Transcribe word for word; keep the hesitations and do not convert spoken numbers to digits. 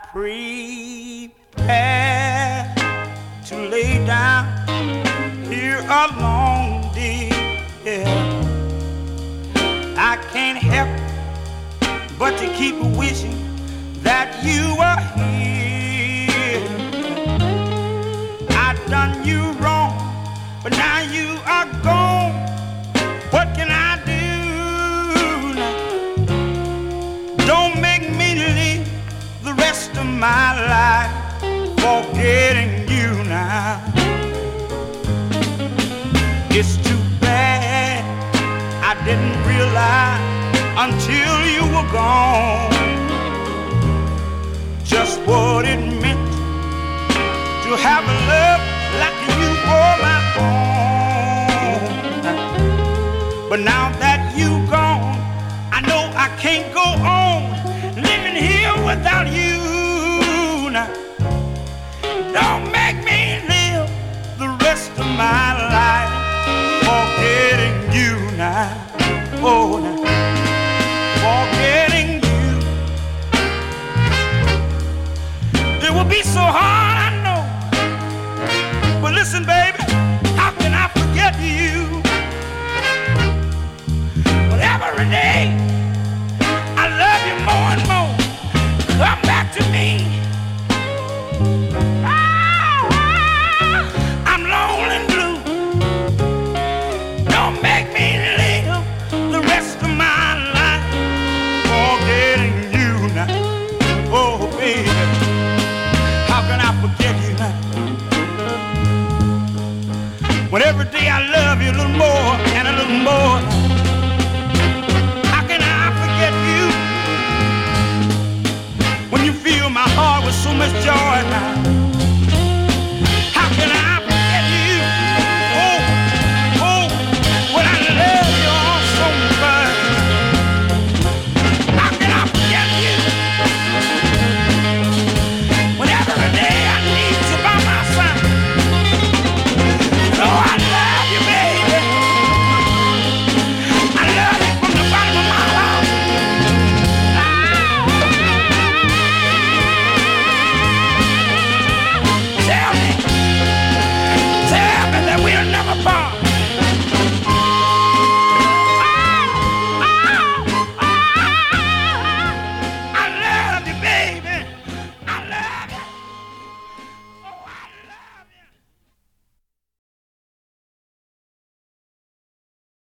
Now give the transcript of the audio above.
prepare to lay down here alone, dear. I can't help but to keep wishing that you were here. I done you wrong, but now you are gone. What can I do now? Don't make me live the rest of my life forgetting you now. It's too bad I didn't realize until you were gone just what it meant to have a love like you for my own. But now that you gone, I know I can't go on living here without you now. Don't make me live the rest of my life forgetting you now. Oh, now. Forgetting you. It will be so hard, I know. But listen, baby, how can I forget you? But every day I love you more and more. Come back to me. I'm lonely and blue. Don't make me live the rest of my life forgetting you now. Oh, baby, how can I forget you now? When every day I love you a little more and a little more.